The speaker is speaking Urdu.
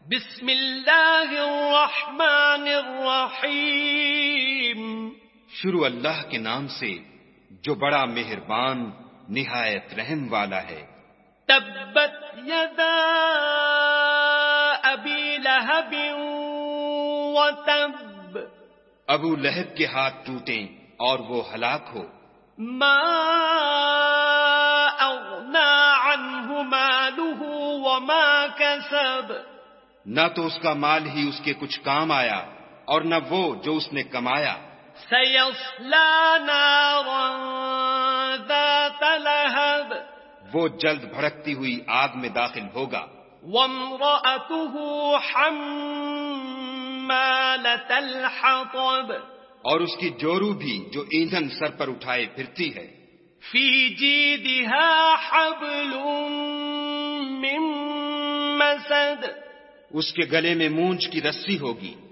بسم اللہ الرحمن الرحیم. شروع اللہ کے نام سے جو بڑا مہربان نہایت رحم والا ہے. تبت یدا ابی لہب وتب. ابو لہب کے ہاتھ ٹوٹیں اور وہ ہلاک ہو. ما اغنا عنہ مالہ وما کسب. نہ تو اس کا مال ہی اس کے کچھ کام آیا اور نہ وہ جو اس نے کمایا. سیصلی نارا ذات لہب. وہ جلد بھڑکتی ہوئی آگ میں داخل ہوگا. وامرأته حمالة الحطب. اور اس کی جورو بھی جو ایندھن سر پر اٹھائے پھرتی ہے. فی جیدها حبل من مسد. اس کے گلے میں مونچھ کی رسی ہوگی.